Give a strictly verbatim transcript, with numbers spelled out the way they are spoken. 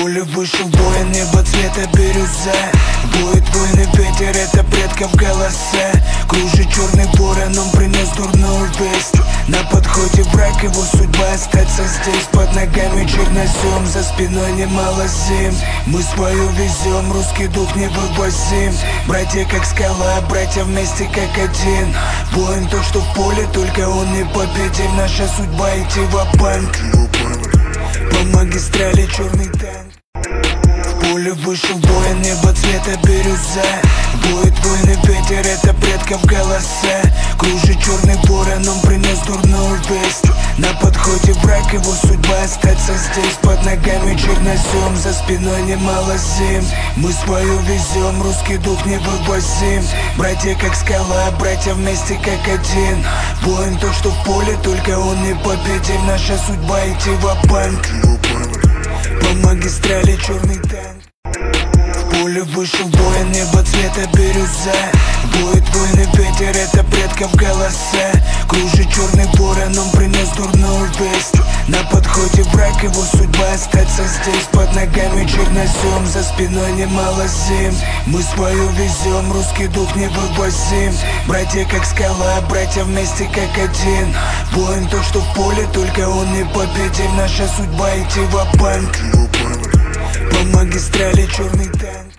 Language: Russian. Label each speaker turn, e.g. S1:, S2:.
S1: поле вышел бой, небо цвета бирюза. Будет войны ветер, это предков голоса. Кружит черный ворон, он принес дурную весть. На подходе враг, его судьба остаться здесь. Под ногами чернозем, за спиной немало зим. Мы свою везем, русский дух невывозим. Братья как скала, братья вместе как один. Воин то, что в поле, только он не победим. Наша судьба идти ва-банк. По магистрали черный танк. В поле вышел бой, небо цвета бирюза. Будет войны ветер, это предков голоса. Кружит черный ворон, он принес дурную весть. На подходе враг, его судьба остаться здесь. Под ногами чернозем, за спиной немало зим. Мы свою везем, русский дух невывозим. Братья как скала, братья вместе как один. Воин то, что в поле, только он не победим. Наша судьба идти ва-банк. По магистрали черный танк. В поле вышел бой, небо цвета бирюза. Будет войны ветер, это предков голоса. Кружит черный ворон, он принес дурную весть. На подходе враг, его судьба остаться здесь. Под ногами чернозем, за спиной немало зим. Мы свою везем, русский дух невывозим. Братья как скала, братья вместе как один. Воин то, что в поле, только он не победим. Наша судьба идти ва-банк. По магистрали черный танк.